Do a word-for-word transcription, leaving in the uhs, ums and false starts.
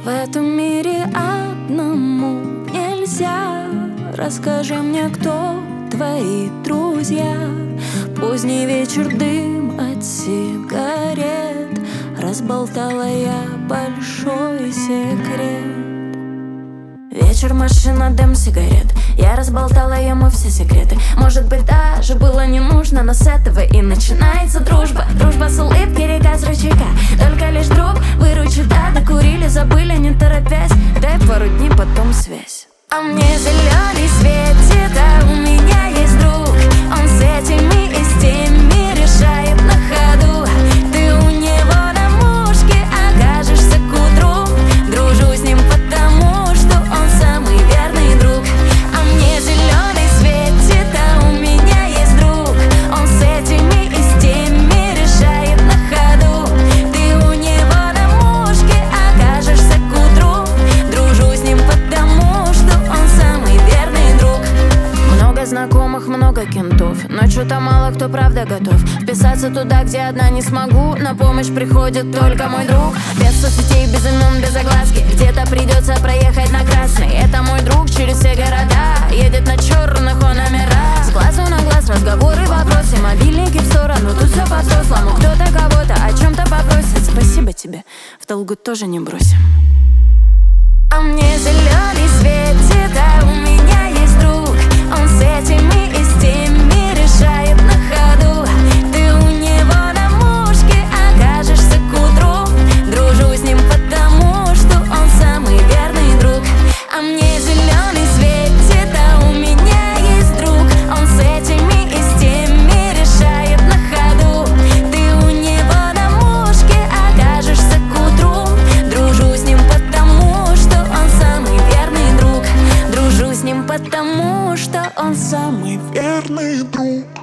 В этом мире одному нельзя. Расскажи мне, кто твои друзья. Поздний вечер, дым от сигарет. Разболтала я большой секрет. Вечер, машина, дым, сигарет. Я разболтала ему все секреты. Может быть, даже было не нужно, но с этого и начинается дружба. Дружба с улыбки, река с ручейка. Только лишь друг выручит, да, докурили, забыли, не торопясь. Дай пару дней, потом связь. А мне зеленый светит, а у меня есть друг. Он с этими и с теми решает на ходу. Ты у него на мушке окажешься к утру. Дружу с ним потому, что он самый верный друг. А мне зеленый светит, а у меня есть друг. Он с этими и с теми решает на ходу. Ты у него на мушке окажешься к утру. Дружу с ним потому, что он самый верный друг. Много знакомых, много кентов, но что-то мало кто правда готов вписаться туда, где одна не смогу. На помощь приходит только мой друг. Без соцсетей, без имен, без огласки. Где-то придется проехать на красный. Это мой друг через все города. Едет на черных он номера. С глазу на глаз разговоры, вопросы. Мобильники в сторону, тут все по-взрослому. Кто-то кого-то о чем-то попросит. Спасибо тебе, в долгу тоже не бросим. А мне зеленый светит, а у меня есть друг. Он с этими и с теми решает на ходу. Ты у него на мушке окажешься к утру. Дружу с ним потому, что он самый верный друг. А мне зеленый светит, а у меня есть друг. Он с этими и с теми решает на ходу. Ты у него на мушке окажешься к утру. Дружу с ним потому, что он самый верный друг. Дружу с ним потому, что он самый верный друг.